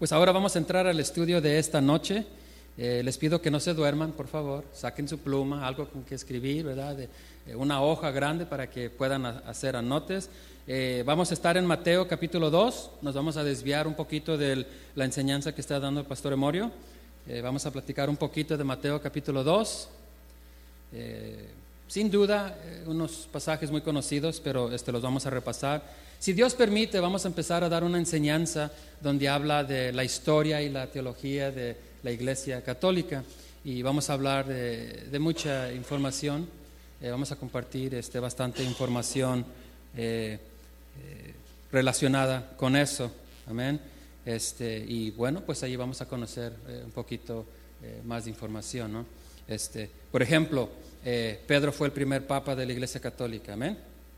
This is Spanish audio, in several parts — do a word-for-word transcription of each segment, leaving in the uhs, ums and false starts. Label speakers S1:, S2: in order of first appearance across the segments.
S1: Pues ahora vamos a entrar al estudio de esta noche. Eh, les pido que no se duerman, por favor. Saquen su pluma, algo con que escribir, ¿verdad? De, eh, una hoja grande para que puedan a, hacer anotes. Eh, vamos a estar en Mateo capítulo dos. Nos vamos a desviar un poquito de la enseñanza que está dando el pastor Emorio. Eh, vamos a platicar un poquito de Mateo capítulo dos. Eh, sin duda, eh, unos pasajes muy conocidos, pero este, los vamos a repasar. Si Dios permite, vamos a empezar a dar una enseñanza donde habla de la historia y la teología de la Iglesia Católica, y vamos a hablar de, de mucha información. Eh, vamos a compartir este, bastante información eh, eh, relacionada con eso. Amén. Este, y bueno, pues ahí vamos a conocer eh, un poquito eh, más de información, ¿no? Este, por ejemplo, eh, Pedro fue el primer papa de la Iglesia Católica. Amén.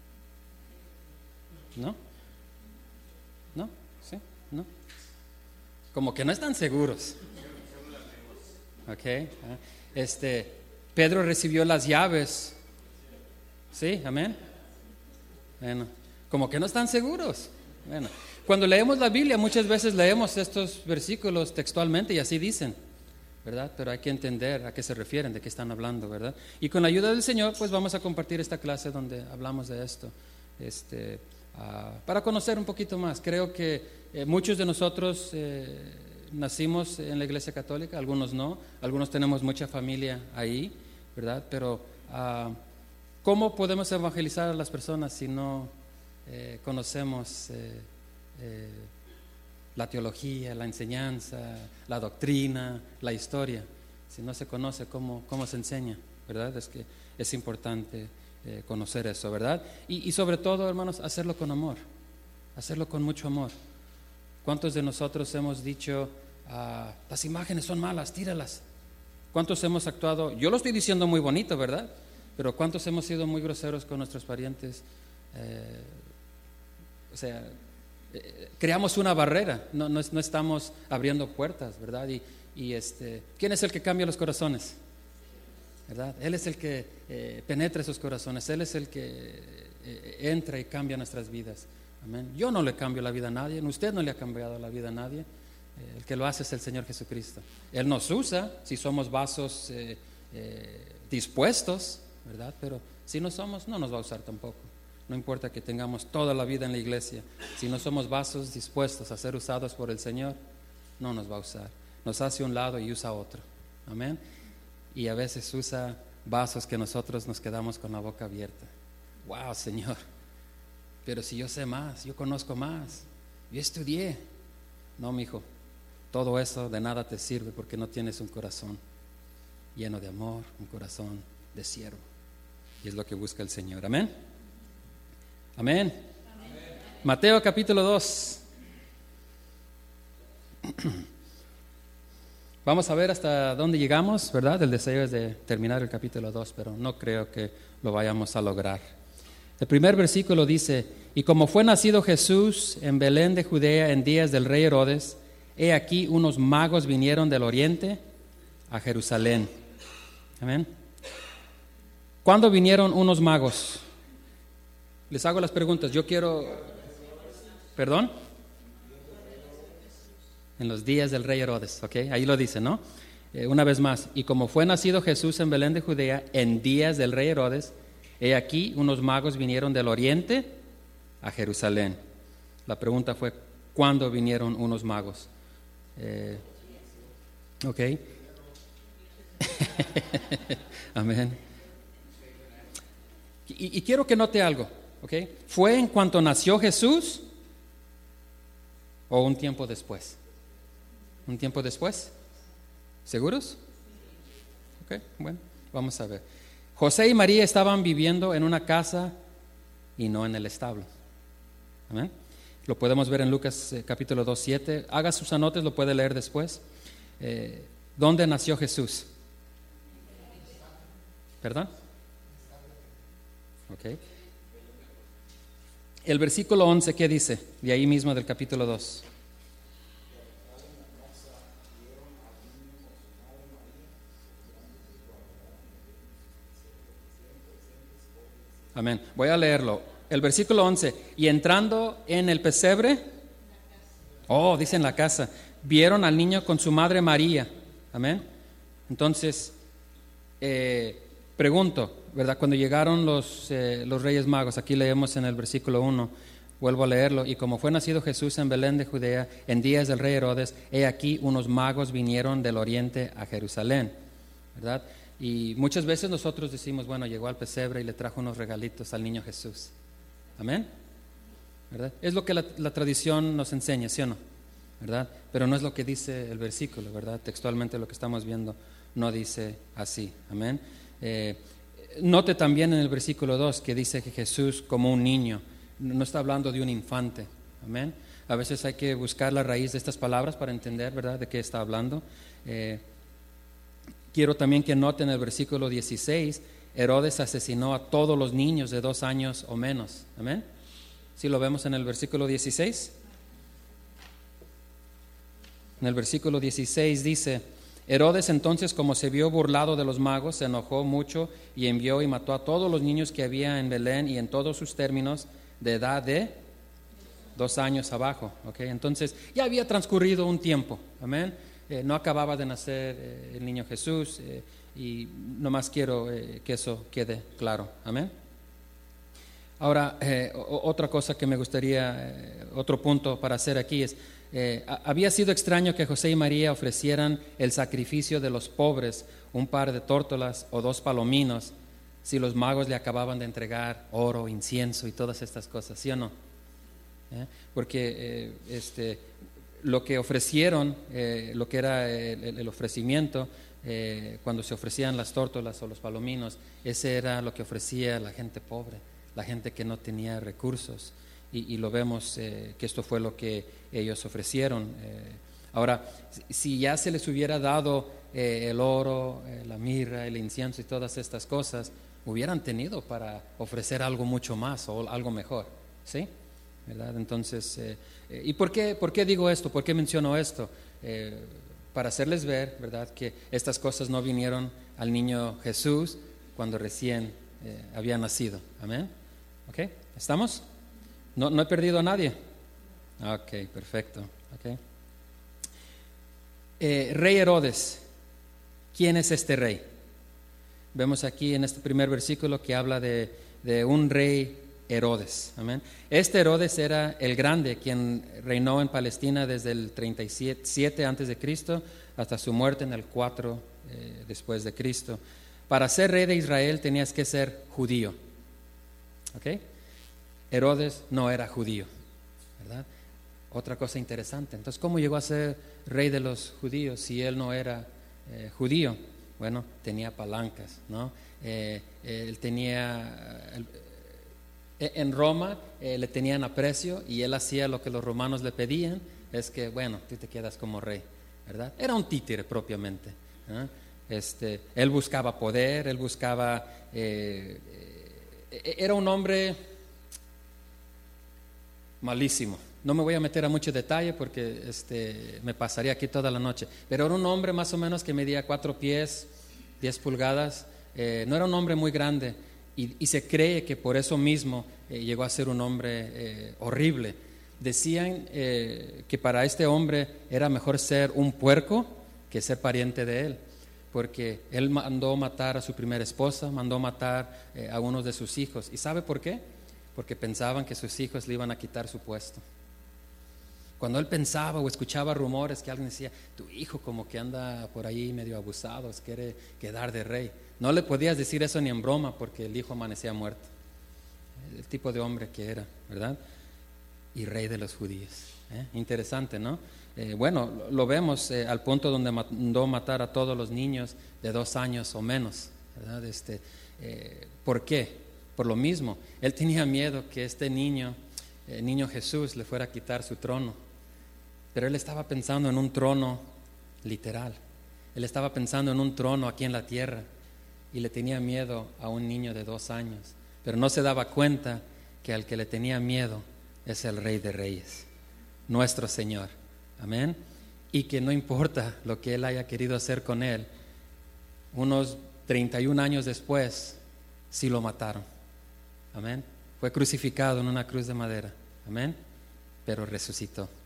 S1: ¿No? ¿No? ¿Sí? ¿No? Como que no están seguros. Ok. Este, Pedro recibió las llaves. ¿Sí? Amén. Bueno, como que no están seguros. Bueno, cuando leemos la Biblia muchas veces leemos estos versículos textualmente y así dicen, ¿verdad? Pero hay que entender a qué se refieren, de qué están hablando, ¿verdad? Y con la ayuda del Señor, pues vamos a compartir esta clase donde hablamos de esto. Este... Uh, para conocer un poquito más. Creo que eh, muchos de nosotros eh, nacimos en la Iglesia Católica, algunos no, algunos tenemos mucha familia ahí, ¿verdad? Pero uh, ¿cómo podemos evangelizar a las personas si no eh, conocemos eh, eh, la teología, la enseñanza, la doctrina, la historia? Si no se conoce cómo, cómo se enseña, ¿verdad? Es que es importante Eh, conocer eso, ¿verdad? Y, y sobre todo, hermanos, hacerlo con amor, hacerlo con mucho amor. ¿Cuántos de nosotros hemos dicho, ah, las imágenes son malas, tíralas? ¿Cuántos hemos actuado? Yo lo estoy diciendo muy bonito, ¿verdad? Pero ¿cuántos hemos sido muy groseros con nuestros parientes? Eh, o sea, eh, creamos una barrera, no, no, no estamos abriendo puertas, ¿verdad? Y, y este, ¿quién es el que cambia los corazones? ¿Verdad? Él es el que eh, penetra esos corazones, Él es el que eh, entra y cambia nuestras vidas. Amén. Yo no le cambio la vida a nadie, usted no le ha cambiado la vida a nadie. Eh, el que lo hace es el Señor Jesucristo. Él nos usa si somos vasos eh, eh, dispuestos, ¿verdad? Pero si no somos, no nos va a usar tampoco. No importa que tengamos toda la vida en la iglesia, si no somos vasos dispuestos a ser usados por el Señor, no nos va a usar. Nos hace un lado y usa otro. Amén. Y a veces usa vasos que nosotros nos quedamos con la boca abierta. Wow, Señor, pero si yo sé más, yo conozco más, yo estudié. No, mijo, todo eso de nada te sirve porque no tienes un corazón lleno de amor, un corazón de siervo. Y es lo que busca el Señor. Amén. Amén. Amén. Mateo capítulo dos. Vamos a ver hasta dónde llegamos, ¿verdad? El deseo es de terminar el capítulo dos, pero no creo que lo vayamos a lograr. El primer versículo dice: y como fue nacido Jesús en Belén de Judea en días del rey Herodes, he aquí unos magos vinieron del oriente a Jerusalén. Amén. ¿Cuándo vinieron unos magos? Les hago las preguntas. Yo quiero... ¿Perdón? En los días del rey Herodes, ¿ok? Ahí lo dice, ¿no? Eh, una vez más, y como fue nacido Jesús en Belén de Judea en días del rey Herodes, he aquí unos magos vinieron del oriente a Jerusalén. La pregunta fue, ¿cuándo vinieron unos magos? Eh, ok. Amén. Y, y quiero que note algo, ¿ok? ¿Fue en cuanto nació Jesús o un tiempo después? ¿Un tiempo después? ¿Seguros? Ok, bueno, vamos a ver. José y María estaban viviendo en una casa y no en el establo. Amén. Lo podemos ver en Lucas eh, capítulo dos, siete. Haga sus anotes, lo puede leer después. Eh, ¿Dónde nació Jesús? ¿Perdón? Ok. El versículo once, ¿qué dice? De ahí mismo del capítulo dos. Amén. Voy a leerlo. El versículo once. Y entrando en el pesebre, Oh, dice en la casa, vieron al niño con su madre María. Amén. Entonces, eh, pregunto, ¿verdad? Cuando llegaron los, eh, los Reyes Magos, aquí leemos en el versículo uno, vuelvo a leerlo, y como fue nacido Jesús en Belén de Judea, en días del rey Herodes, he aquí unos magos vinieron del oriente a Jerusalén, ¿verdad? Y muchas veces nosotros decimos, bueno, llegó al pesebre y le trajo unos regalitos al niño Jesús. Amén. ¿Verdad? Es lo que la, la tradición nos enseña, ¿sí o no? ¿Verdad? Pero no es lo que dice el versículo, ¿verdad? Textualmente lo que estamos viendo no dice así. Amén. Eh, note también en el versículo dos que dice que Jesús como un niño, no está hablando de un infante. Amén. A veces hay que buscar la raíz de estas palabras para entender, ¿verdad?, de qué está hablando. Eh, quiero también que noten en el versículo dieciséis, Herodes asesinó a todos los niños de dos años o menos. Amén. ¿Sí lo vemos en el versículo dieciséis? En el versículo dieciséis dice, Herodes entonces, como se vio burlado de los magos, se enojó mucho y envió y mató a todos los niños que había en Belén y en todos sus términos de edad de dos años abajo. ¿Okay? Entonces ya había transcurrido un tiempo. Amén. Eh, no acababa de nacer eh, el niño Jesús eh, y nomás quiero eh, que eso quede claro. Amén. Ahora, eh, otra cosa que me gustaría, eh, otro punto para hacer aquí es, eh, había sido extraño que José y María ofrecieran el sacrificio de los pobres, un par de tórtolas o dos palominos, si los magos le acababan de entregar oro, incienso y todas estas cosas, ¿sí o no? ¿Eh? Porque eh, este, lo que ofrecieron, eh, lo que era el, el ofrecimiento, eh, cuando se ofrecían las tórtolas o los palominos, ese era lo que ofrecía la gente pobre, la gente que no tenía recursos, y, y lo vemos eh, que esto fue lo que ellos ofrecieron. Eh, ahora, si ya se les hubiera dado eh, el oro, eh, la mirra, el incienso y todas estas cosas, hubieran tenido para ofrecer algo mucho más o algo mejor, ¿sí? ¿Verdad? Entonces, eh, eh, ¿y por qué, por qué digo esto? ¿Por qué menciono esto? Eh, para hacerles ver, ¿verdad?, que estas cosas no vinieron al niño Jesús cuando recién eh, había nacido. Amén. ¿Ok? ¿Estamos? ¿No, no he perdido a nadie? Ok, perfecto. Okay. Eh, rey Herodes, ¿quién es este rey? Vemos aquí en este primer versículo que habla de, de un rey Herodes. Amén. Este Herodes era el grande, quien reinó en Palestina desde el treinta y siete antes de Cristo hasta su muerte en el cuatro eh, después de Cristo. Para ser rey de Israel tenías que ser judío. ¿Ok? Herodes no era judío, ¿verdad? Otra cosa interesante. Entonces, ¿cómo llegó a ser rey de los judíos si él no era eh, judío? Bueno, tenía palancas, ¿no? Eh, él tenía, eh, en Roma eh, le tenían aprecio y él hacía lo que los romanos le pedían, es que, bueno, tú te quedas como rey, ¿verdad? Era un títere propiamente, ¿eh? Este, él buscaba poder, él buscaba, eh, eh, era un hombre malísimo. No me voy a meter a mucho detalle porque este, me pasaría aquí toda la noche, pero era un hombre más o menos que medía cuatro pies, diez pulgadas, eh, no era un hombre muy grande y, y se cree que por eso mismo eh, llegó a ser un hombre eh, horrible. Decían eh, que para este hombre era mejor ser un puerco que ser pariente de él, porque él mandó matar a su primera esposa, mandó matar eh, a uno de sus hijos. ¿Y sabe por qué? Porque pensaban que sus hijos le iban a quitar su puesto. Cuando él pensaba o escuchaba rumores que alguien decía, tu hijo como que anda por ahí medio abusado, quiere quedar de rey, no le podías decir eso ni en broma porque el hijo amanecía muerto. El tipo de hombre que era, ¿verdad? Y rey de los judíos. ¿Eh? Interesante, ¿no? Eh, bueno, lo, lo vemos eh, al punto donde mandó matar a todos los niños de dos años o menos, ¿verdad? Este, eh, ¿por qué? Por lo mismo, él tenía miedo que este niño, el niño Jesús, le fuera a quitar su trono. Pero él estaba pensando en un trono literal. Él estaba pensando en un trono aquí en la tierra y le tenía miedo a un niño de dos años. Pero no se daba cuenta que al que le tenía miedo es el Rey de Reyes, nuestro Señor. Amén. Y que no importa lo que él haya querido hacer con él, unos treinta y un años después, sí lo mataron. Amén. Fue crucificado en una cruz de madera. Amén. Pero resucitó.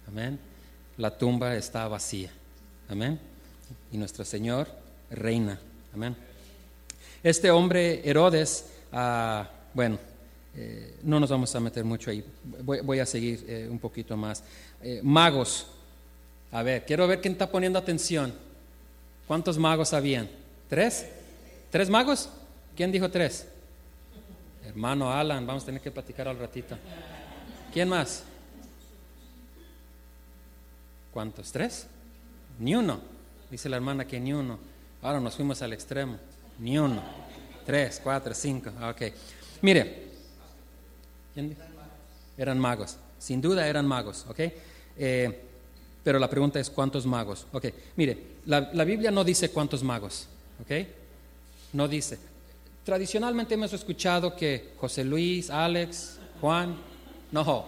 S1: Amén. La tumba está vacía. Amén. Y nuestro Señor reina. Amén. Este hombre Herodes, uh, bueno, eh, no nos vamos a meter mucho ahí. Voy, voy a seguir eh, un poquito más. Eh, magos. A ver, quiero ver quién está poniendo atención. ¿Cuántos magos habían? ¿Tres? ¿Tres magos? ¿Quién dijo tres? Hermano Alan, vamos a tener que platicar al ratito. ¿Quién más? ¿Cuántos? ¿Tres? Ni uno. Dice la hermana que ni uno. Ahora nos fuimos al extremo. Ni uno. Tres, cuatro, cinco. Ok. Mire. ¿Quién dijo? Eran magos. Sin duda eran magos. Ok. Eh, pero la pregunta es ¿cuántos magos? Ok. Mire, la, la Biblia no dice cuántos magos. Ok. No dice. Tradicionalmente hemos escuchado que José Luis, Alex, Juan, no,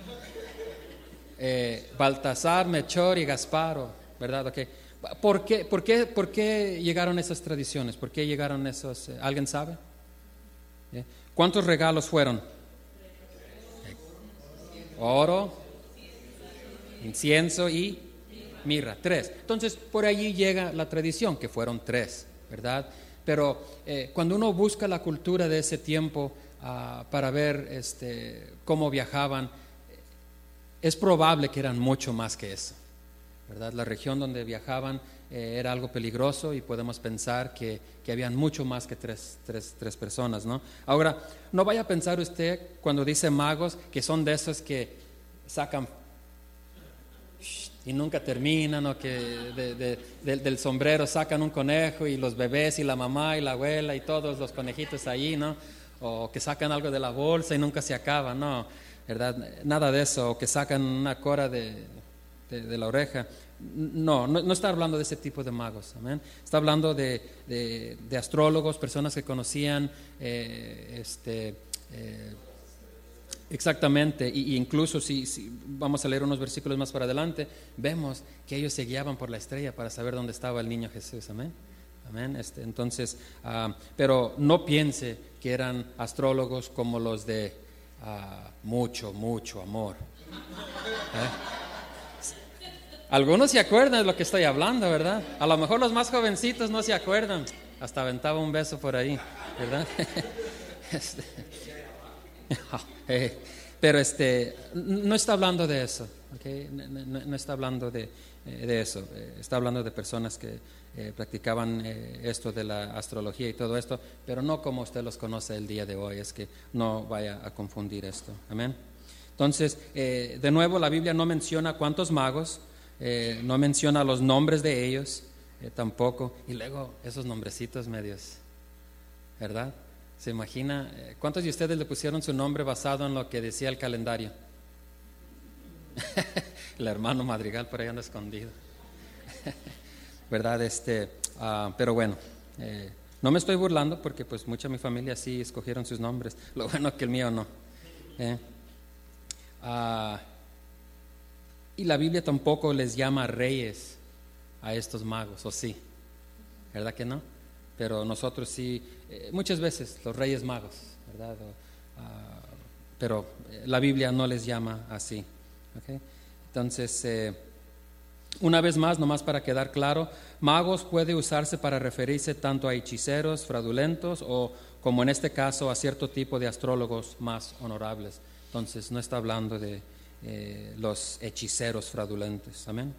S1: eh, Baltasar, Melchor y Gasparo, ¿verdad? Okay. ¿Por qué, por qué, por qué llegaron esas tradiciones? ¿Por qué llegaron esos? Eh, ¿Alguien sabe? ¿Eh? ¿Cuántos regalos fueron? Eh, oro, incienso y mirra, tres. Entonces, por allí llega la tradición, que fueron tres, ¿verdad? Pero eh, cuando uno busca la cultura de ese tiempo uh, para ver este, cómo viajaban, es probable que eran mucho más que eso, ¿verdad? La región donde viajaban eh, era algo peligroso y podemos pensar que, que habían mucho más que tres, tres, tres personas, ¿no? Ahora, no vaya a pensar usted cuando dice magos que son de esos que sacan y nunca terminan, o que de, de, de, del sombrero sacan un conejo y los bebés y la mamá y la abuela y todos los conejitos ahí, ¿no? O que sacan algo de la bolsa y nunca se acaba, no, ¿verdad? Nada de eso, o que sacan una cora de, de, de la oreja. No, no, no está hablando de ese tipo de magos, amén. Está hablando de, de, de astrólogos, personas que conocían eh, este eh, exactamente, y, y incluso si, si vamos a leer unos versículos más para adelante, vemos que ellos se guiaban por la estrella para saber dónde estaba el niño Jesús, amén. Amén. Este, entonces, uh, pero no piense que eran astrólogos como los de uh, mucho, mucho amor. ¿Eh? Algunos se acuerdan de lo que estoy hablando, ¿verdad? A lo mejor los más jovencitos no se acuerdan. Hasta aventaba un beso por ahí, ¿verdad? este, Eh, pero este no está hablando de eso, ¿okay? no, no, no está hablando de, eh, de eso, eh, está hablando de personas que eh, practicaban eh, esto de la astrología y todo esto, pero no como usted los conoce el día de hoy, es que no vaya a confundir esto, amén. Entonces, eh, de nuevo la Biblia no menciona cuántos magos, eh, no menciona los nombres de ellos, eh, tampoco, y luego esos nombrecitos medios, ¿verdad? ¿Se imagina? ¿Cuántos de ustedes le pusieron su nombre basado en lo que decía el calendario? El hermano Madrigal por ahí anda escondido. ¿Verdad? Este, uh, pero bueno, eh, no me estoy burlando porque pues mucha de mi familia sí escogieron sus nombres. Lo bueno que el mío no. ¿Eh? Uh, y la Biblia tampoco les llama reyes a estos magos, ¿o sí? ¿Verdad que no? Pero nosotros sí, eh, muchas veces los reyes magos, ¿verdad? O, uh, pero la Biblia no les llama así, ¿okay? Entonces, eh, una vez más, nomás para quedar claro, magos puede usarse para referirse tanto a hechiceros fraudulentos o, como en este caso, a cierto tipo de astrólogos más honorables. Entonces, no está hablando de eh, los hechiceros fraudulentos, amén.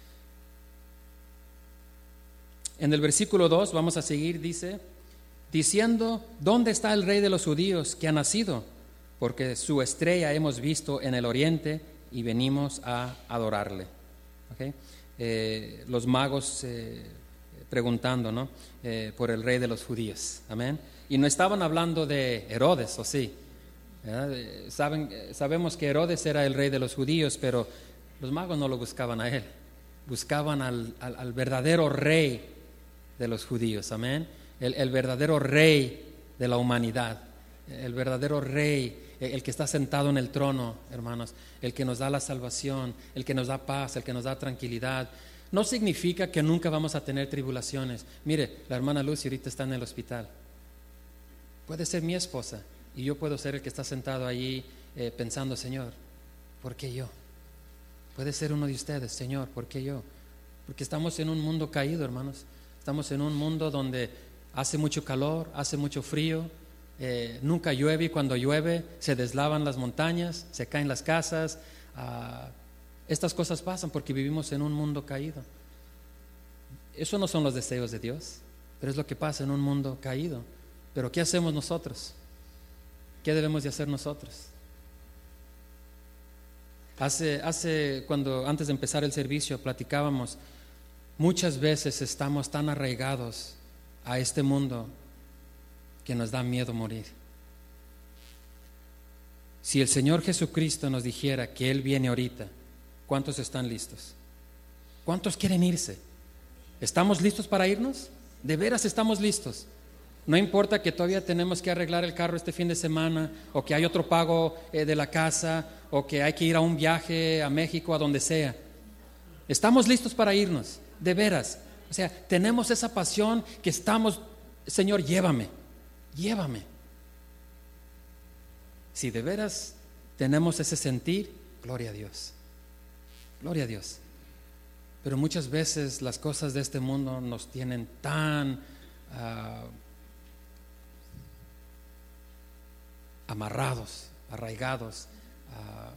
S1: En el versículo dos, vamos a seguir, dice, diciendo, ¿dónde está el rey de los judíos que ha nacido? Porque su estrella hemos visto en el oriente y venimos a adorarle. ¿Okay? Eh, los magos eh, preguntando, ¿no? Eh, por el rey de los judíos, amén. Y no estaban hablando de Herodes, ¿o sí? Eh, saben, eh, sabemos que Herodes era el rey de los judíos, pero los magos no lo buscaban a él, buscaban al, al, al verdadero rey de los judíos, amén. El, el verdadero rey de la humanidad, el verdadero rey, el, el que está sentado en el trono, hermanos, el que nos da la salvación, el que nos da paz, el que nos da tranquilidad. No significa que nunca vamos a tener tribulaciones. Mire, la hermana Lucy ahorita está en el hospital. Puede ser mi esposa y yo puedo ser el que está sentado allí eh, pensando, Señor, ¿por qué yo? Puede ser uno de ustedes. Señor, ¿por qué yo? Porque estamos en un mundo caído, hermanos. Estamos en un mundo donde hace mucho calor, hace mucho frío, eh, nunca llueve, y cuando llueve se deslavan las montañas, se caen las casas. Uh, estas cosas pasan porque vivimos en un mundo caído. Eso no son los deseos de Dios, pero es lo que pasa en un mundo caído. Pero ¿qué hacemos nosotros? ¿Qué debemos de hacer nosotros? Hace, hace cuando antes de empezar el servicio platicábamos, muchas veces estamos tan arraigados a este mundo que nos da miedo morir. Si el Señor Jesucristo nos dijera que Él viene ahorita, ¿cuántos están listos? ¿Cuántos quieren irse? ¿Estamos listos para irnos? ¿De veras estamos listos? No importa que todavía tenemos que arreglar el carro este fin de semana, o que hay otro pago eh, de la casa, o que hay que ir a un viaje a México, a donde sea. ¿Estamos listos para irnos? De veras. O sea, tenemos esa pasión que estamos, Señor, llévame, llévame. Si de veras tenemos ese sentir, gloria a Dios, gloria a Dios. Pero muchas veces las cosas de este mundo nos tienen tan uh, amarrados, arraigados, uh,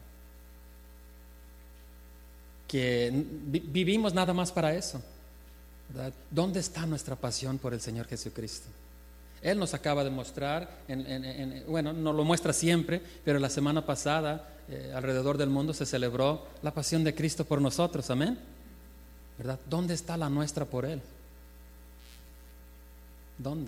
S1: que vi- vivimos nada más para eso, ¿verdad? ¿Dónde está nuestra pasión por el Señor Jesucristo? Él nos acaba de mostrar, en, en, en, bueno, nos lo muestra siempre, pero la semana pasada eh, alrededor del mundo se celebró la pasión de Cristo por nosotros, amén, ¿verdad? ¿Dónde está la nuestra por Él? ¿Dónde?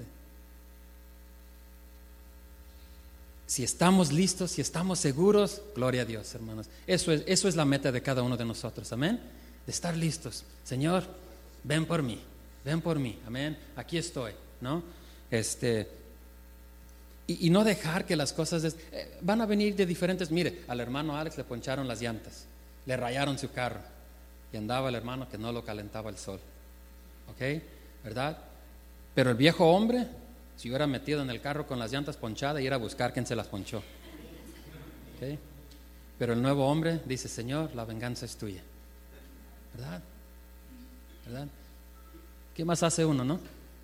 S1: Si estamos listos, si estamos seguros, gloria a Dios, hermanos. Eso es, eso es la meta de cada uno de nosotros, amén, de estar listos. Señor, ven por mí, ven por mí, amén, aquí estoy, ¿no? Este, y, y no dejar que las cosas de, eh, van a venir de diferentes. Mire, al hermano Alex le poncharon las llantas, le rayaron su carro, y andaba el hermano que no lo calentaba el sol, ¿ok? ¿Verdad? Pero el viejo hombre se hubiera metido en el carro con las llantas ponchadas y ir a buscar quién se las ponchó, ¿ok? Pero el nuevo hombre dice: Señor, la venganza es tuya, ¿verdad? ¿Verdad? ¿Qué más hace uno, no?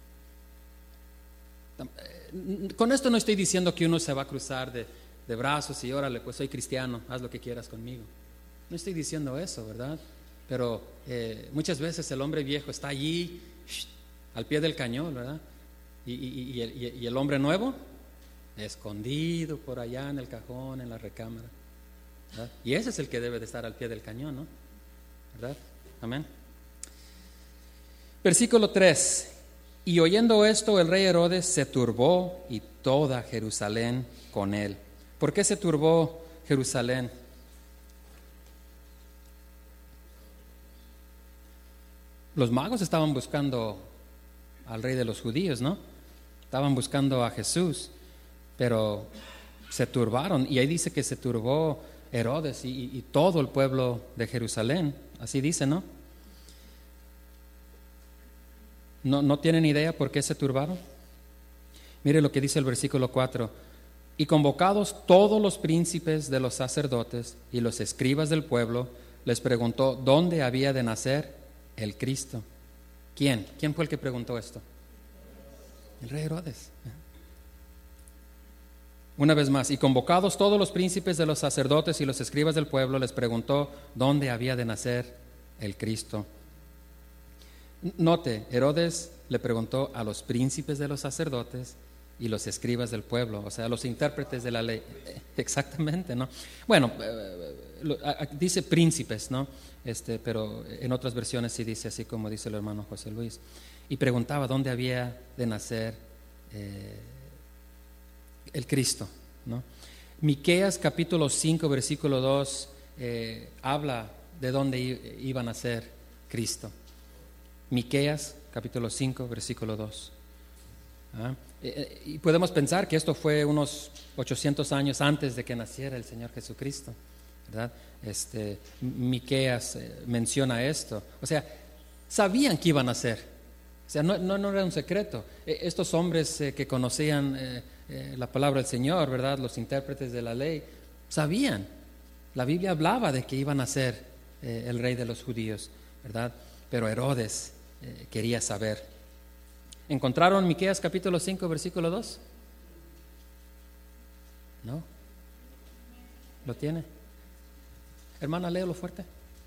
S1: Con esto no estoy diciendo que uno se va a cruzar de, de brazos y órale, pues soy cristiano, haz lo que quieras conmigo. No estoy diciendo eso, ¿verdad? Pero eh, muchas veces el hombre viejo está allí, shh, al pie del cañón, ¿verdad? Y, y, y, el, y el hombre nuevo, escondido por allá en el cajón, en la recámara, ¿verdad? Y ese es el que debe de estar al pie del cañón, ¿no? ¿Verdad? Amén. Versículo tres. Y oyendo esto, el rey Herodes se turbó, y toda Jerusalén con él. ¿Por qué se turbó Jerusalén? Los magos estaban buscando al rey de los judíos, ¿no? Estaban buscando a Jesús, pero se turbaron. Y ahí dice que se turbó Herodes y, y todo el pueblo de Jerusalén. Así dice, ¿no? ¿No, no tienen idea por qué se turbaron? Mire lo que dice el versículo cuatro. Y convocados todos los príncipes de los sacerdotes y los escribas del pueblo, les preguntó dónde había de nacer el Cristo. ¿Quién? ¿Quién fue el que preguntó esto? El rey Herodes. Una vez más, y convocados todos los príncipes de los sacerdotes y los escribas del pueblo, les preguntó dónde había de nacer el Cristo. Note, Herodes le preguntó a los príncipes de los sacerdotes y los escribas del pueblo, o sea, los intérpretes de la ley. Exactamente, ¿no? Bueno, eh, dice príncipes, ¿no? Este, pero en otras versiones sí dice así como dice el hermano José Luis. Y preguntaba dónde había de nacer eh, el Cristo, ¿no? Miqueas capítulo cinco, versículo dos, eh, habla de dónde iba a nacer Cristo. Miqueas capítulo cinco, versículo dos. ¿Ah? Y podemos pensar que esto fue unos ochocientos años antes de que naciera el Señor Jesucristo, ¿verdad? Este, Miqueas menciona esto. O sea, sabían que iban a nacer. O sea, no, no, no era un secreto. Estos hombres eh, que conocían eh, eh, la palabra del Señor, ¿verdad? Los intérpretes de la ley, sabían. La Biblia hablaba de que iban a nacer eh, el rey de los judíos, ¿verdad? Pero Herodes eh, quería saber. ¿Encontraron Miqueas capítulo cinco, versículo dos? ¿No? ¿Lo tiene? Hermana, léelo fuerte.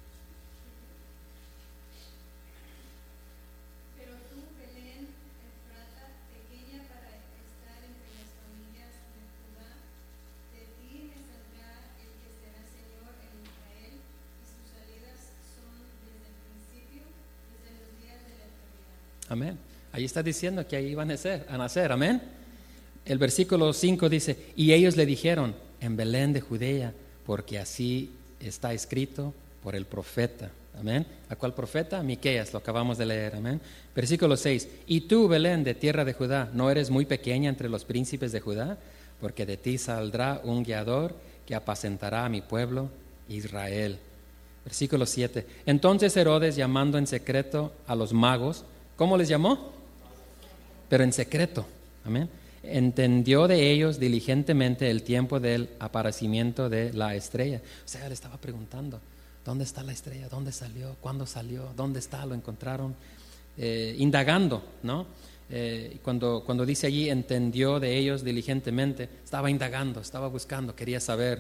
S2: Pero tú, Belén, Efrata, pequeña para estar entre las familias de Judá, de ti me saldrá el que será Señor en Israel, y sus salidas son desde el principio, desde los días de la eternidad.
S1: Amén. Ahí está diciendo que ahí iban a nacer, a nacer. Amén. El versículo cinco dice, y ellos le dijeron, en Belén de Judea, porque así está escrito por el profeta. Amén. ¿A cuál profeta? Miqueas, lo acabamos de leer. Amén. Versículo seis, y tú, Belén, de tierra de Judá, ¿no eres muy pequeña entre los príncipes de Judá? Porque de ti saldrá un guiador que apacentará a mi pueblo Israel. Versículo siete, entonces Herodes, llamando en secreto a los magos, ¿cómo les llamó? Pero en secreto. Amén. Entendió de ellos diligentemente el tiempo del aparecimiento de la estrella. O sea, le estaba preguntando, ¿dónde está la estrella? ¿Dónde salió? ¿Cuándo salió? ¿Dónde está? ¿Lo encontraron? Eh, indagando, ¿no? Eh, cuando, cuando dice allí, entendió de ellos diligentemente, estaba indagando, estaba buscando, quería saber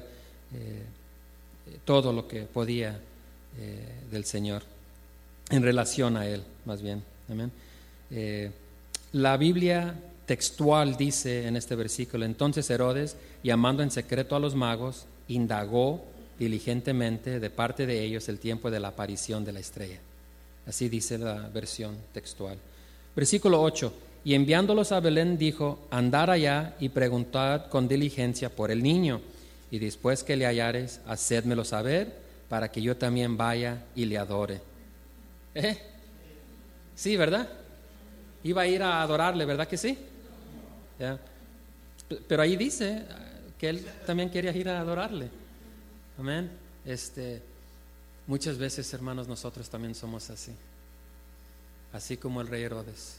S1: eh, todo lo que podía eh, del Señor, en relación a Él, más bien. Amén. Eh, la Biblia textual dice en este versículo, entonces Herodes, llamando en secreto a los magos, indagó diligentemente de parte de ellos el tiempo de la aparición de la estrella. Así dice la versión textual. Versículo ocho, y enviándolos a Belén dijo, andad allá y preguntad con diligencia por el niño, y después que le hallares, hacedmelo saber, para que yo también vaya y le adore. ¿Eh? Sí, ¿verdad? Iba a ir a adorarle, ¿verdad que sí? ¿Ya? Pero ahí dice que él también quería ir a adorarle. Amén. Este, muchas veces, hermanos, nosotros también somos así, así como el rey Herodes.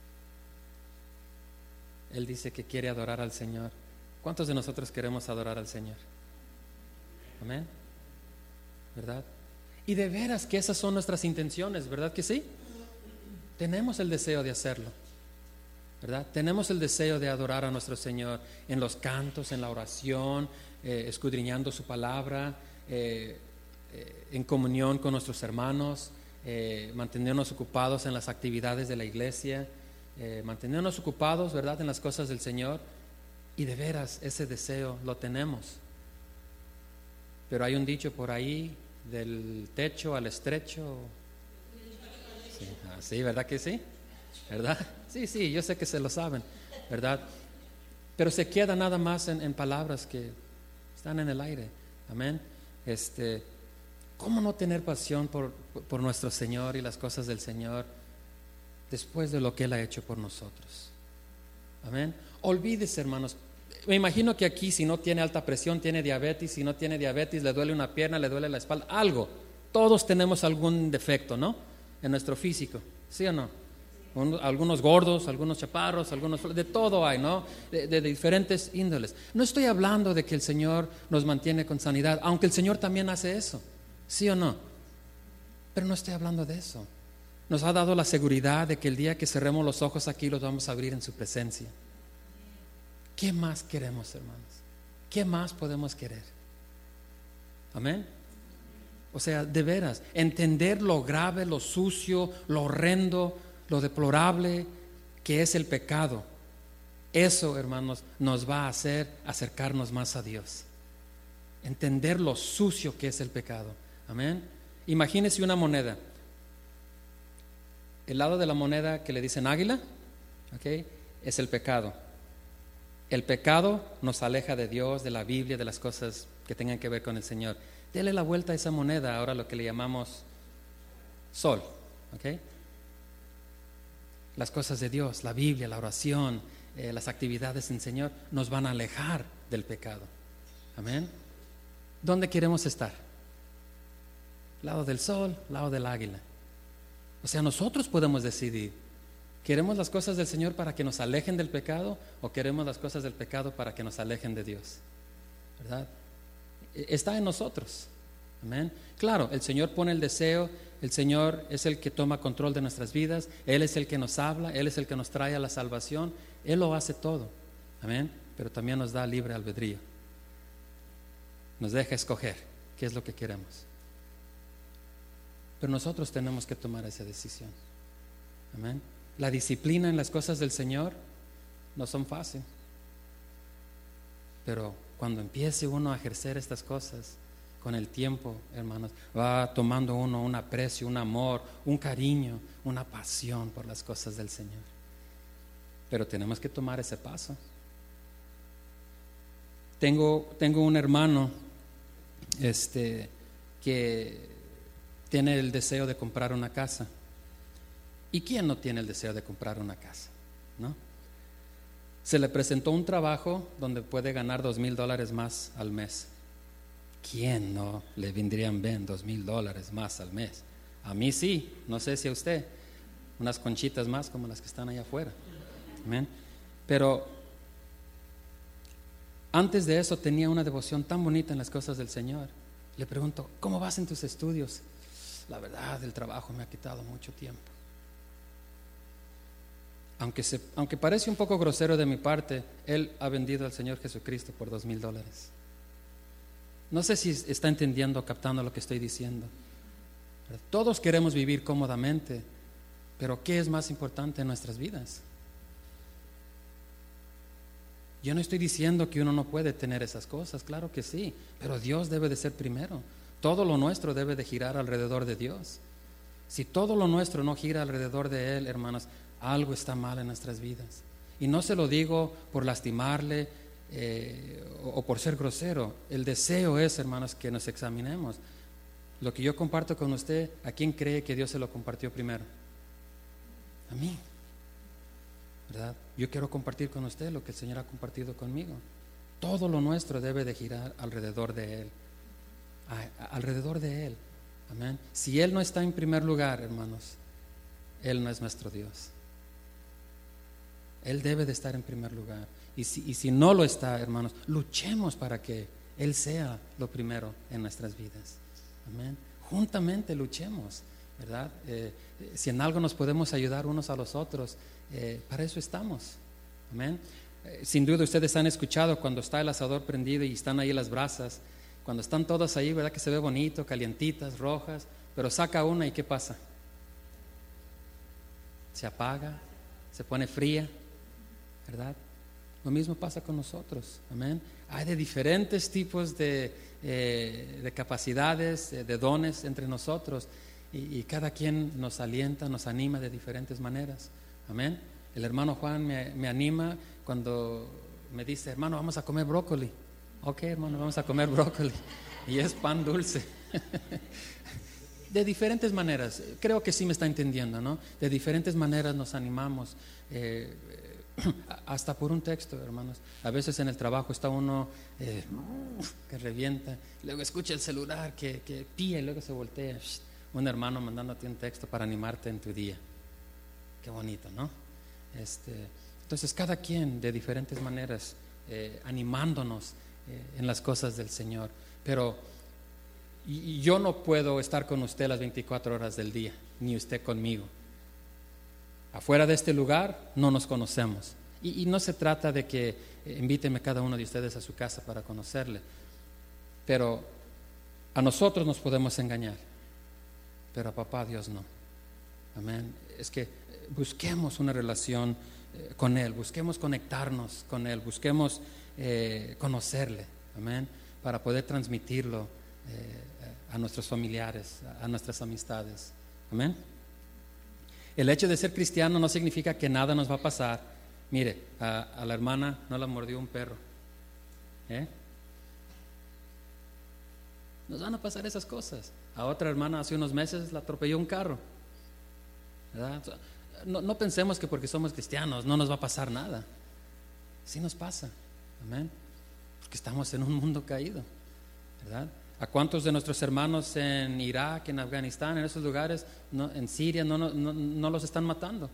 S1: Él dice que quiere adorar al Señor. ¿Cuántos de nosotros queremos adorar al Señor? Amén. ¿Verdad? Y de veras que esas son nuestras intenciones, ¿verdad que sí? Tenemos el deseo de hacerlo, ¿verdad? Tenemos el deseo de adorar a nuestro Señor en los cantos, en la oración, eh, escudriñando su palabra, eh, eh, en comunión con nuestros hermanos, eh, manteniéndonos ocupados en las actividades de la iglesia, eh, manteniéndonos ocupados, ¿verdad?, en las cosas del Señor. Y de veras ese deseo lo tenemos. Pero hay un dicho por ahí, del techo al estrecho. Sí, ah, sí, ¿verdad que sí? ¿Verdad? Sí, sí, yo sé que se lo saben, ¿verdad? Pero se queda nada más en, en palabras que están en el aire. Amén. Este, ¿cómo no tener pasión por, por nuestro Señor y las cosas del Señor después de lo que Él ha hecho por nosotros? Amén. Olvídese, hermanos. Me imagino que aquí, si no tiene alta presión, tiene diabetes. Si no tiene diabetes, le duele una pierna, le duele la espalda, algo. Todos tenemos algún defecto, ¿no?, en nuestro físico, ¿sí o no? Un, algunos gordos, algunos chaparros, algunos, de todo hay, ¿no? De, de, de diferentes índoles. No estoy hablando de que el Señor nos mantiene con sanidad, aunque el Señor también hace eso, ¿sí o no? Pero no estoy hablando de eso. Nos ha dado la seguridad de que el día que cerremos los ojos aquí los vamos a abrir en su presencia. ¿Qué más queremos, hermanos? ¿Qué más podemos querer? Amén. O sea, de veras, entender lo grave, lo sucio, lo horrendo, lo deplorable que es el pecado. Eso, hermanos, nos va a hacer acercarnos más a Dios. Entender lo sucio que es el pecado. Amén. Imagínese una moneda. El lado de la moneda que le dicen águila, ¿okay?, es el pecado. El pecado nos aleja de Dios, de la Biblia, de las cosas que tengan que ver con el Señor. Dele la vuelta a esa moneda, ahora lo que le llamamos sol, ¿ok? Las cosas de Dios, la Biblia, la oración, eh, las actividades del Señor nos van a alejar del pecado. Amén. ¿Dónde queremos estar? Lado del sol, lado del águila. O sea, nosotros podemos decidir. ¿Queremos las cosas del Señor para que nos alejen del pecado o queremos las cosas del pecado para que nos alejen de Dios? ¿Verdad? Está en nosotros. Amén. Claro, el Señor pone el deseo, el Señor es el que toma control de nuestras vidas, Él es el que nos habla, Él es el que nos trae a la salvación, Él lo hace todo. Amén. Pero también nos da libre albedrío. Nos deja escoger qué es lo que queremos. Pero nosotros tenemos que tomar esa decisión. Amén. La disciplina en las cosas del Señor no son fáciles. Pero cuando empiece uno a ejercer estas cosas, con el tiempo, hermanos, va tomando uno un aprecio, un amor, un cariño, una pasión por las cosas del Señor. Pero tenemos que tomar ese paso. Tengo, tengo un hermano este, que tiene el deseo de comprar una casa. ¿Y quién no tiene el deseo de comprar una casa? ¿No? Se le presentó un trabajo donde puede ganar dos mil dólares más al mes. ¿Quién no le vendrían bien dos mil dólares más al mes? A mí sí, no sé si a usted. Unas conchitas más como las que están allá afuera. Amén. Pero antes de eso tenía una devoción tan bonita en las cosas del Señor. Le pregunto, ¿cómo vas en tus estudios? La verdad, el trabajo me ha quitado mucho tiempo. Aunque, se, aunque parece un poco grosero de mi parte, él ha vendido al Señor Jesucristo por dos mil dólares. No sé si está entendiendo o captando lo que estoy diciendo. Todos queremos vivir cómodamente, pero ¿qué es más importante en nuestras vidas? Yo no estoy diciendo que uno no puede tener esas cosas, claro que sí, pero Dios debe de ser primero. Todo lo nuestro debe de girar alrededor de Dios. Si todo lo nuestro no gira alrededor de Él, hermanos, algo está mal en nuestras vidas. Y no se lo digo por lastimarle eh, o, o por ser grosero. El deseo es, hermanos, que nos examinemos. Lo que yo comparto con usted, ¿a quién cree que Dios se lo compartió primero? A mí, ¿verdad? Yo quiero compartir con usted lo que el Señor ha compartido conmigo. Todo lo nuestro debe de girar alrededor de Él, a, a, alrededor de Él. Amén. Si Él no está en primer lugar, hermanos, Él no es nuestro Dios. Él debe de estar en primer lugar. Y si, y si no lo está, hermanos, luchemos para que Él sea lo primero en nuestras vidas. Amén. Juntamente luchemos, ¿verdad? Eh, si en algo nos podemos ayudar unos a los otros, eh, para eso estamos. Amén. Eh, sin duda ustedes han escuchado cuando está el asador prendido y están ahí las brasas, cuando están todas ahí, ¿verdad? Que se ve bonito, calientitas, rojas, pero saca una y ¿qué pasa? Se apaga, se pone fría, ¿verdad? Lo mismo pasa con nosotros. Amén. Hay de diferentes tipos de, eh, de capacidades, eh, de dones entre nosotros, y, y cada quien nos alienta, nos anima de diferentes maneras. Amén. El hermano Juan me, me anima cuando me dice, hermano, vamos a comer brócoli. Ok, hermano, vamos a comer brócoli. Y es pan dulce. De diferentes maneras, creo que sí me está entendiendo, ¿no? De diferentes maneras nos animamos, eh, hasta por un texto, hermanos. A veces en el trabajo está uno eh, que revienta, luego escucha el celular que, que pía y luego se voltea. Un hermano mandándote un texto para animarte en tu día. Qué bonito, ¿no? Este, entonces cada quien de diferentes maneras eh, animándonos eh, en las cosas del Señor. Pero y yo no puedo estar con usted las veinticuatro horas del día, ni usted conmigo. Afuera de este lugar no nos conocemos. Y, y no se trata de que eh, invíteme cada uno de ustedes a su casa para conocerle. Pero a nosotros nos podemos engañar, pero a papá Dios no. Amén. Es que busquemos una relación eh, con Él, busquemos conectarnos con Él, busquemos eh, conocerle. Amén. Para poder transmitirlo eh, a nuestros familiares, a nuestras amistades. Amén. El hecho de ser cristiano no significa que nada nos va a pasar. Mire, a, a la hermana no la mordió un perro. ¿Eh? Nos van a pasar esas cosas. A otra hermana hace unos meses la atropelló un carro, ¿verdad? No, no pensemos que porque somos cristianos no nos va a pasar nada. Sí nos pasa. Amén. Porque estamos en un mundo caído, ¿verdad? ¿A cuántos de nuestros hermanos en Irak, en Afganistán, en esos lugares, no, en Siria, no, no, no, no los están matando?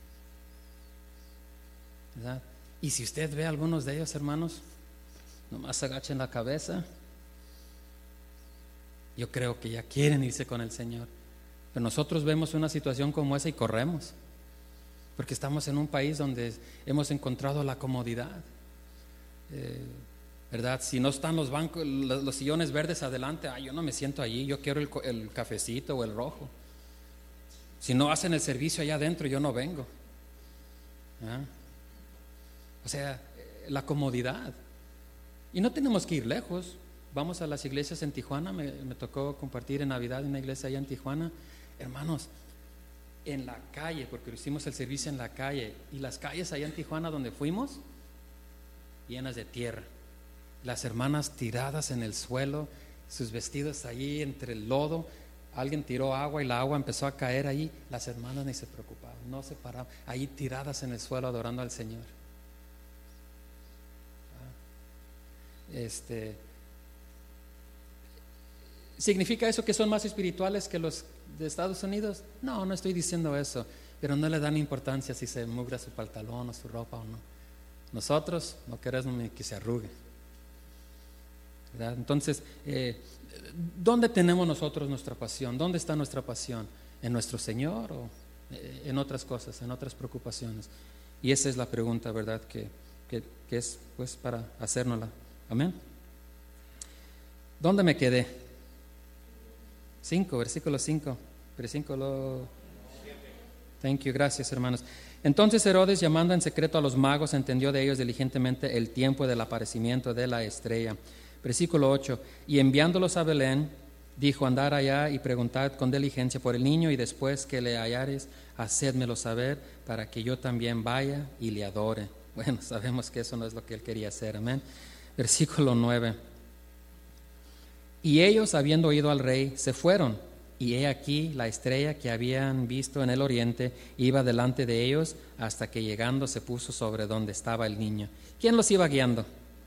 S1: ¿Verdad? Y si usted ve a algunos de ellos, hermanos, nomás agachen la cabeza yo creo que ya quieren irse con el Señor. Pero nosotros vemos una situación como esa y corremos, porque estamos en un país donde hemos encontrado la comodidad. Eh, ¿Verdad? Si no están los bancos, los, los sillones verdes adelante, ah, yo no me siento allí, yo quiero el, el cafecito o el rojo. Si no hacen el servicio allá adentro, yo no vengo. ¿Ah? O sea, la comodidad. Y no tenemos que ir lejos. Vamos a las iglesias en Tijuana, me, me tocó compartir en Navidad en una iglesia allá en Tijuana. Hermanos, en la calle, porque hicimos el servicio en la calle, y las calles allá en Tijuana donde fuimos, llenas de tierra. Las hermanas tiradas en el suelo, sus vestidos allí entre el lodo. Alguien tiró agua y la agua empezó a caer ahí. Las hermanas ni se preocupaban, no se paraban, ahí tiradas en el suelo adorando al Señor. Este, ¿significa eso que son más espirituales que los de Estados Unidos? No, no estoy diciendo eso, pero no le dan importancia si se mugra su pantalón o su ropa o no. Nosotros no queremos ni que se arrugue, ¿verdad? Entonces, eh, ¿dónde tenemos nosotros nuestra pasión? ¿Dónde está nuestra pasión? ¿En nuestro Señor o en otras cosas, en otras preocupaciones? Y esa es la pregunta, ¿verdad? Que, que, que es pues para hacérnosla. Amén. ¿Dónde me quedé? Cinco, versículo cinco. Versículo. Thank you, gracias, hermanos. Entonces Herodes, llamando en secreto a los magos, entendió de ellos diligentemente el tiempo del aparecimiento de la estrella. Versículo ocho. Y enviándolos a Belén, dijo: andad allá y preguntad con diligencia por el niño, y después que le hallares, hacedmelo saber, para que yo también vaya y le adore. Bueno, sabemos que eso no es lo que él quería hacer. Amén. Versículo nueve. Y ellos, habiendo oído al rey, se fueron, y he aquí la estrella que habían visto en el oriente iba delante de ellos, hasta que llegando se puso sobre donde estaba el niño. ¿Quién los iba guiando?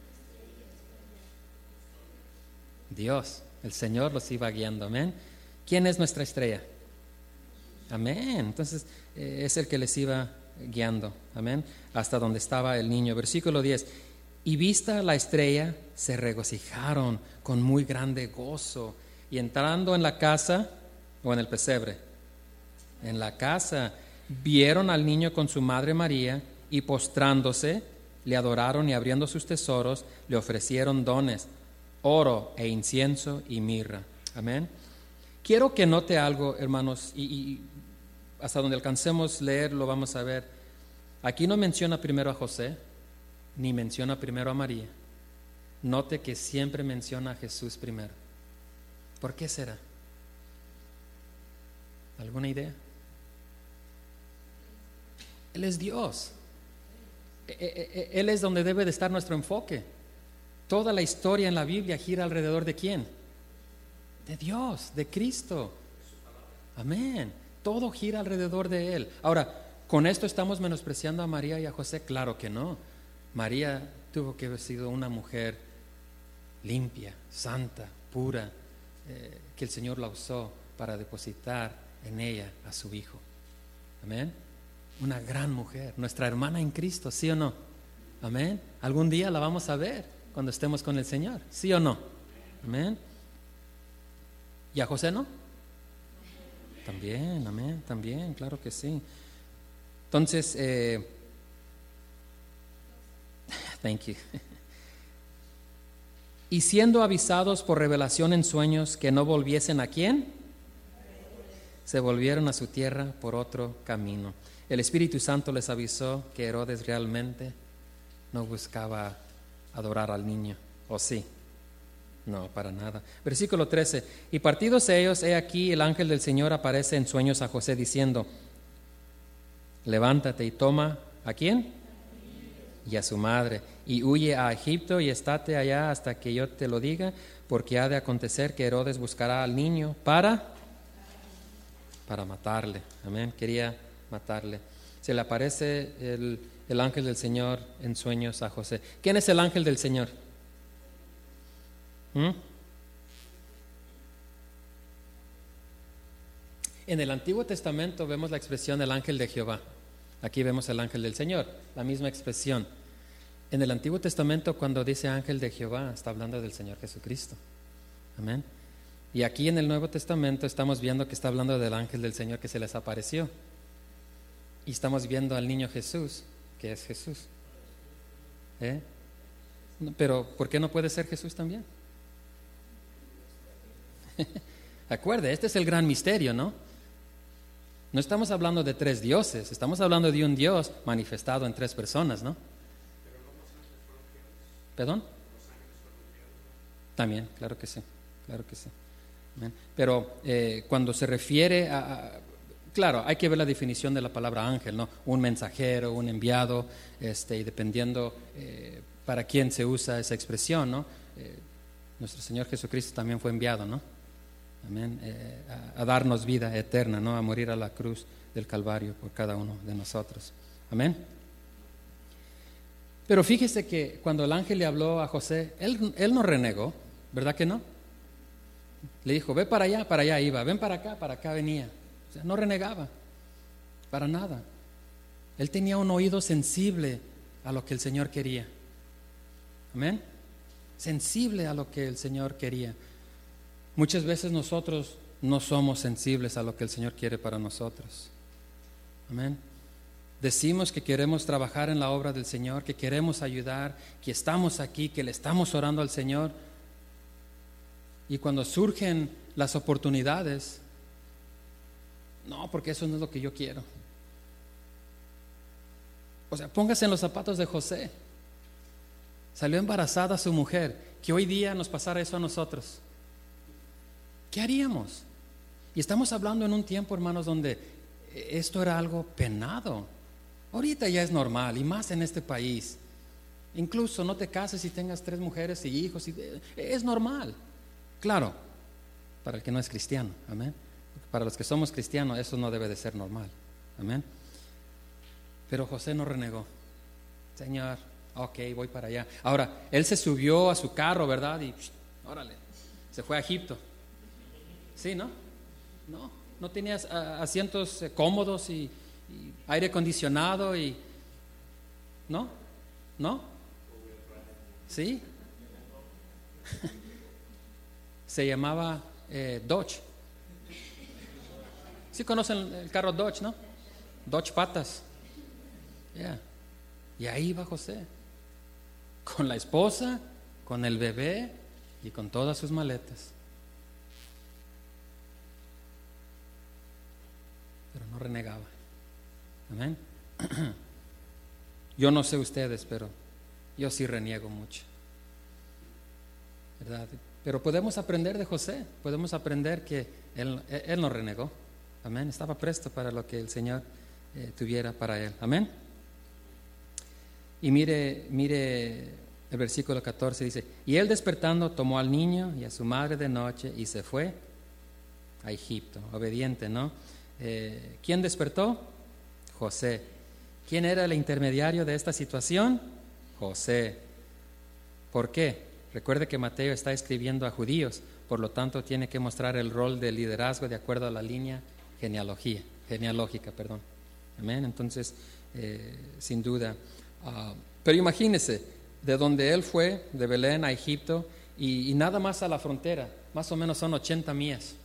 S1: Dios, el Señor los iba guiando. Amén. ¿Quién es nuestra estrella? Amén. Entonces eh, es el que les iba guiando. Amén. Hasta donde estaba el niño. Versículo diez. Y vista la estrella, se regocijaron con muy grande gozo. Y entrando en la casa, o en el pesebre, en la casa, vieron al niño con su madre María, y postrándose, le adoraron, y abriendo sus tesoros, le ofrecieron dones, oro e incienso y mirra. Amén. Quiero que note algo, hermanos, y, y hasta donde alcancemos leer lo vamos a ver. Aquí no menciona primero a José, ni menciona primero a María. Note que siempre menciona a Jesús primero. ¿Por qué será? ¿Alguna idea? Él es Dios. Él es donde debe de estar nuestro enfoque. Toda la historia en la Biblia gira alrededor de ¿quién? De Dios, de Cristo. Amén. Todo gira alrededor de Él. Ahora, ¿con esto estamos menospreciando a María y a José? Claro que no. María tuvo que haber sido una mujer limpia, santa, pura, eh, que el Señor la usó para depositar en ella a su Hijo. Amén. Una gran mujer, nuestra hermana en Cristo, ¿sí o no? Amén. Algún día la vamos a ver cuando estemos con el Señor, ¿sí o no? Amén. ¿Y a José no? También, amén, también, claro que sí. Entonces, eh, thank you. Y siendo avisados por revelación en sueños que no volviesen ¿a quién? Se volvieron a su tierra por otro camino. El Espíritu Santo les avisó que Herodes realmente no buscaba adorar al niño, ¿o sí? No, para nada. Versículo trece. Y partidos ellos, he aquí el ángel del Señor aparece en sueños a José diciendo: levántate y toma ¿a quién? Y a su madre, y huye a Egipto y estate allá hasta que yo te lo diga, porque ha de acontecer que Herodes buscará al niño para para matarle. Amén. Quería matarle. Se le aparece el, el ángel del Señor en sueños a José. ¿Quién es el ángel del Señor? ¿Mm? En el Antiguo Testamento vemos la expresión del ángel de Jehová. Aquí vemos el ángel del Señor, la misma expresión. En el Antiguo Testamento, cuando dice ángel de Jehová, está hablando del Señor Jesucristo. Amén. Y aquí en el Nuevo Testamento estamos viendo que está hablando del ángel del Señor que se les apareció. Y estamos viendo al niño Jesús, que es Jesús. ¿Eh? Pero ¿por qué no puede ser Jesús también? Acuerde, este es el gran misterio, ¿no? No estamos hablando de tres dioses, estamos hablando de un Dios manifestado en tres personas, ¿no? ¿Perdón? También, claro que sí, claro que sí. Pero eh, cuando se refiere a, a, claro, hay que ver la definición de la palabra ángel, ¿no? Un mensajero, un enviado, este, y dependiendo eh, para quién se usa esa expresión, ¿no? Eh, nuestro Señor Jesucristo también fue enviado, ¿no? Amén. Eh, a, a darnos vida eterna, ¿no? A morir a la cruz del Calvario por cada uno de nosotros. Amén. Pero fíjese que cuando el ángel le habló a José, él, él no renegó, ¿verdad que no? Le dijo, ve para allá, para allá iba, ven para acá, para acá venía. O sea, no renegaba, para nada. Él tenía un oído sensible a lo que el Señor quería. Amén. Sensible a lo que el Señor quería. Muchas veces nosotros no somos sensibles a lo que el Señor quiere para nosotros. Amén. Decimos que queremos trabajar en la obra del Señor, que queremos ayudar, que estamos aquí, que le estamos orando al Señor. Y cuando surgen las oportunidades, no, porque eso no es lo que yo quiero. O sea, póngase en los zapatos de José. Salió embarazada su mujer, que hoy día nos pasara eso a nosotros. ¿Qué haríamos? Y estamos hablando en un tiempo, hermanos, donde esto era algo penado. Ahorita ya es normal, y más en este país. Incluso no te cases y tengas tres mujeres y hijos, y es normal. Claro, para el que no es cristiano, amén. Para los que somos cristianos eso no debe de ser normal, amén. Pero José no renegó. Señor, ok, voy para allá. Ahora, él se subió a su carro, ¿verdad? Y psh, órale, se fue a Egipto. Sí, ¿no? No, no tenías uh, asientos eh, cómodos y, y aire acondicionado y... ¿No? ¿No? ¿Sí? Se llamaba eh, Dodge. ¿Sí conocen el carro Dodge, no? Dodge patas. Yeah. Y ahí va José, con la esposa, con el bebé y con todas sus maletas. Pero no renegaba. Amén. Yo no sé ustedes, pero yo sí reniego mucho, ¿verdad? Pero podemos aprender de José, podemos aprender que él, él no renegó. Amén. Estaba presto para lo que el Señor eh, tuviera para él. Amén. Y mire, mire el versículo catorce, dice, y él despertando tomó al niño y a su madre de noche y se fue a Egipto, obediente, ¿no? Eh, ¿Quién despertó? José. ¿Quién era el intermediario de esta situación? José. ¿Por qué? Recuerde que Mateo está escribiendo a judíos, por lo tanto tiene que mostrar el rol de liderazgo de acuerdo a la línea genealogía, genealógica, perdón. Amén. Entonces, eh, sin duda. Uh, pero imagínese, de donde él fue, de Belén a Egipto, y, y nada más a la frontera, más o menos son ochenta millas.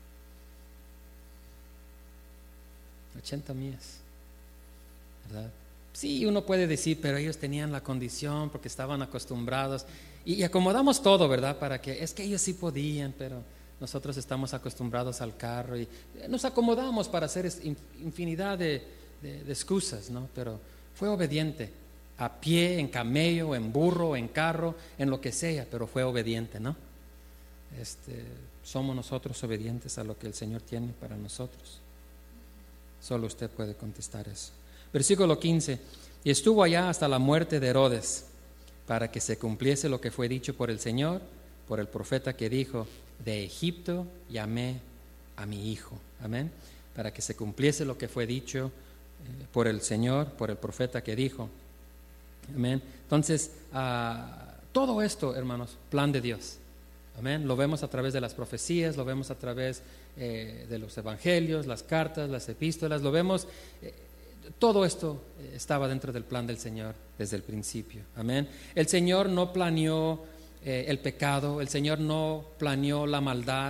S1: ochenta millas, ¿verdad? Sí, uno puede decir, pero ellos tenían la condición porque estaban acostumbrados. Y, y acomodamos todo, ¿verdad? Para que, es que ellos sí podían, pero nosotros estamos acostumbrados al carro y nos acomodamos para hacer infinidad de, de, de excusas, ¿no? Pero fue obediente, a pie, en camello, en burro, en carro, en lo que sea, pero fue obediente, ¿no? Este, somos nosotros obedientes a lo que el Señor tiene para nosotros. Solo usted puede contestar eso. Versículo quince, y estuvo allá hasta la muerte de Herodes, para que se cumpliese lo que fue dicho por el Señor, por el profeta que dijo, de Egipto llamé a mi hijo. Amén. Para que se cumpliese lo que fue dicho eh, por el Señor, por el profeta que dijo. Amén. Entonces, uh, todo esto, hermanos, plan de Dios. Amén. Lo vemos a través de las profecías, lo vemos a través eh, de los evangelios, las cartas, las epístolas, lo vemos. Eh, todo esto eh, estaba dentro del plan del Señor desde el principio. Amén. El Señor no planeó eh, el pecado, el Señor no planeó la maldad,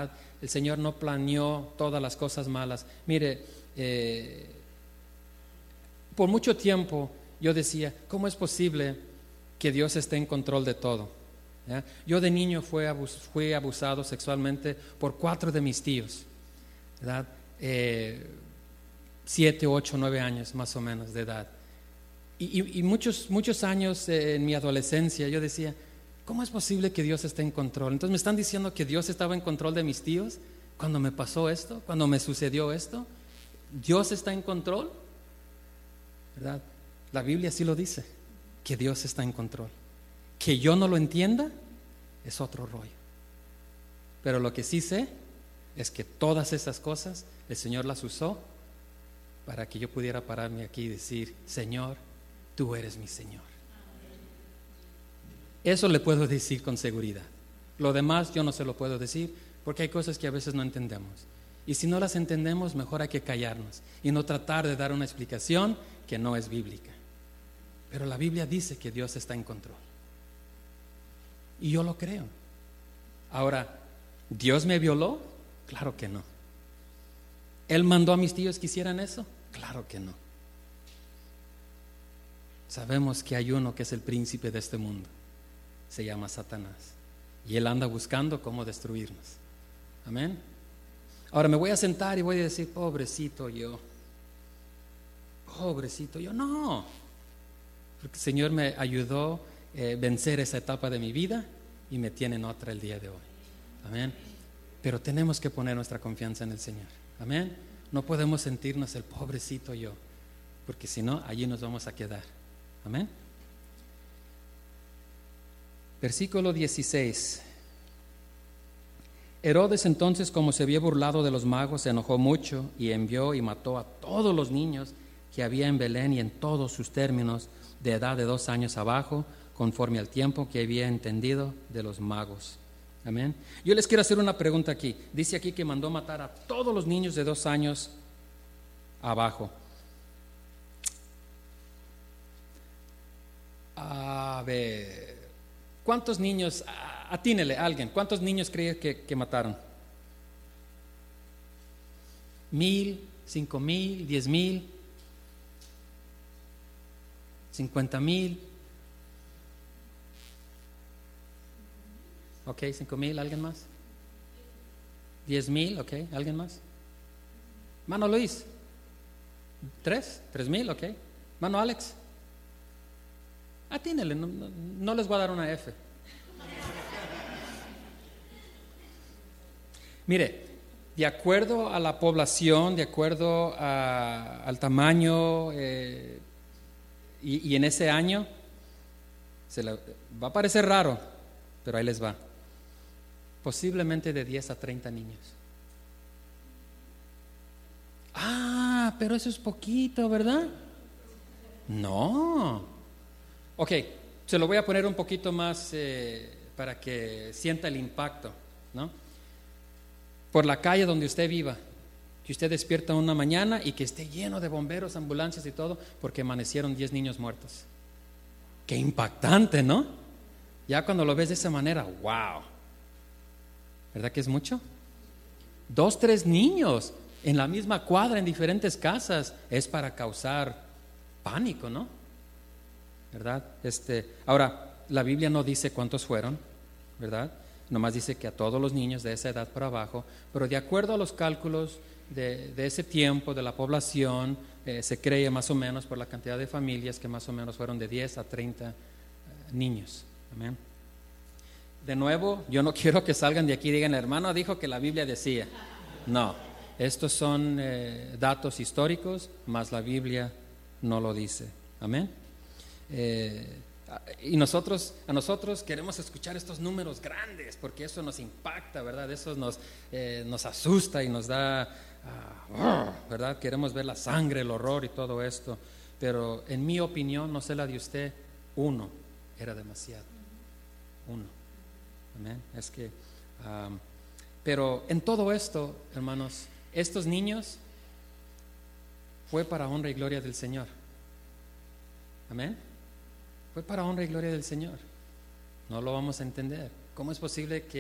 S1: el Señor no planeó todas las cosas malas. Mire, eh, por mucho tiempo yo decía, ¿cómo es posible que Dios esté en control de todo? ¿Ya? Yo de niño fui, abus, fui abusado sexualmente por cuatro de mis tíos, ¿verdad? Eh, siete, ocho, nueve años más o menos de edad. Y, y, y muchos, muchos años eh, en mi adolescencia yo decía, ¿cómo es posible que Dios esté en control? Entonces me están diciendo que Dios estaba en control de mis tíos cuando me pasó esto, cuando me sucedió esto. ¿Dios está en control? ¿Verdad? La Biblia sí lo dice, que Dios está en control. Que yo no lo entienda es otro rollo. Pero lo que sí sé es que todas esas cosas el Señor las usó para que yo pudiera pararme aquí y decir, Señor, tú eres mi Señor. Eso le puedo decir con seguridad. Lo demás yo no se lo puedo decir porque hay cosas que a veces no entendemos. Y si no las entendemos, mejor hay que callarnos y no tratar de dar una explicación que no es bíblica. Pero la Biblia dice que Dios está en control. Y yo lo creo. Ahora, ¿Dios me violó? Claro que no. ¿Él mandó a mis tíos que hicieran eso? Claro que no. Sabemos que hay uno que es el príncipe de este mundo. Se llama Satanás. Y él anda buscando cómo destruirnos. Amén. Ahora me voy a sentar y voy a decir, pobrecito yo. Pobrecito yo. No. Porque el Señor me ayudó a eh, vencer esa etapa de mi vida y me tiene en otra el día de hoy. Amén. Pero tenemos que poner nuestra confianza en el Señor. Amén. No podemos sentirnos el pobrecito yo, porque si no, allí nos vamos a quedar. Amén. Versículo dieciséis. Herodes entonces, como se había burlado de los magos, se enojó mucho y envió y mató a todos los niños que había en Belén y en todos sus términos de edad de dos años abajo, conforme al tiempo que había entendido de los magos. Amén. Yo les quiero hacer una pregunta aquí. Dice aquí que mandó matar a todos los niños de dos años abajo. A ver, ¿cuántos niños, atínele a alguien, cuántos niños cree que, que mataron? ¿Mil, cinco mil, diez mil, cincuenta mil? Ok, cinco mil, ¿alguien más? Diez mil, ok, ¿alguien más? Mano Luis, tres, tres mil, ok. Mano Alex, atínele, no, no, no les voy a dar una F. Mire, de acuerdo a la población, de acuerdo a, al tamaño, eh, y, y en ese año, se le, va a parecer raro, pero ahí les va. Posiblemente de diez a treinta niños. Ah, pero eso es poquito, ¿verdad? No. Ok, se lo voy a poner un poquito más eh, para que sienta el impacto, ¿no? Por la calle donde usted viva, que usted despierta una mañana y que esté lleno de bomberos, ambulancias y todo, porque amanecieron diez niños muertos. Qué impactante, ¿no? Ya cuando lo ves de esa manera, wow. ¿Verdad que es mucho? Dos, tres niños en la misma cuadra, en diferentes casas, es para causar pánico, ¿no? ¿Verdad? Este, ahora, la Biblia no dice cuántos fueron, ¿verdad? Nomás dice que a todos los niños de esa edad para abajo, pero de acuerdo a los cálculos de, de ese tiempo, de la población, eh, se cree más o menos por la cantidad de familias que más o menos fueron de diez a treinta eh, niños. Amén. De nuevo, yo no quiero que salgan de aquí y digan, el hermano dijo que la Biblia decía. No, estos son eh, datos históricos, mas la Biblia no lo dice. Amén. Eh, y nosotros, a nosotros queremos escuchar estos números grandes, porque eso nos impacta, ¿verdad? Eso nos, eh, nos asusta y nos da, uh, ¿verdad? Queremos ver la sangre, el horror y todo esto. Pero en mi opinión, no sé la de usted, uno era demasiado. Uno. Amén. Es que, um, pero en todo esto, hermanos, estos niños fue para honra y gloria del Señor. Amén. Fue para honra y gloria del Señor. No lo vamos a entender. ¿Cómo es posible que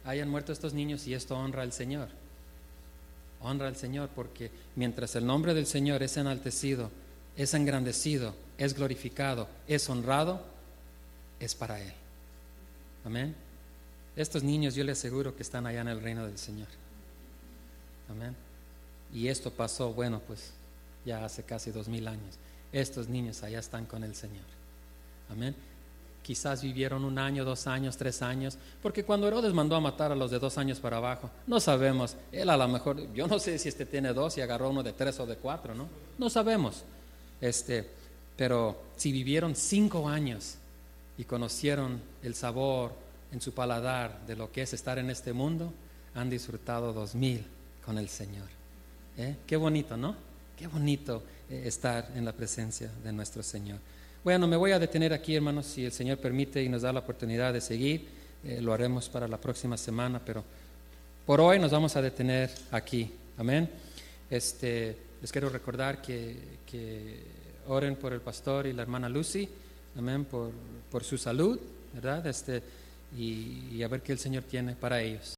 S1: hayan muerto estos niños y esto honra al Señor. Honra al Señor porque mientras el nombre del Señor es enaltecido, es engrandecido, es glorificado, es honrado, es para Él. Amén. Estos niños yo les aseguro que están allá en el reino del Señor. Amén. Y esto pasó, bueno, pues ya hace casi dos mil años. Estos niños allá están con el Señor. Amén. Quizás vivieron un año, dos años, tres años, porque cuando Herodes mandó a matar a los de dos años para abajo, no sabemos, él a lo mejor, yo no sé si este tiene dos y agarró uno de tres o de cuatro, ¿no? No sabemos, este, pero si vivieron cinco años y conocieron el sabor en su paladar de lo que es estar en este mundo, han disfrutado dos mil con el Señor. ¿Eh? Qué bonito, ¿no? Qué bonito eh, estar en la presencia de nuestro Señor. Bueno, me voy a detener aquí, hermanos, si el Señor permite y nos da la oportunidad de seguir, eh, lo haremos para la próxima semana, pero por hoy nos vamos a detener aquí. Amén. Este, les quiero recordar que, que oren por el pastor y la hermana Lucy, amén, por, por su salud, ¿verdad? Este, y, y a ver qué el Señor tiene para ellos.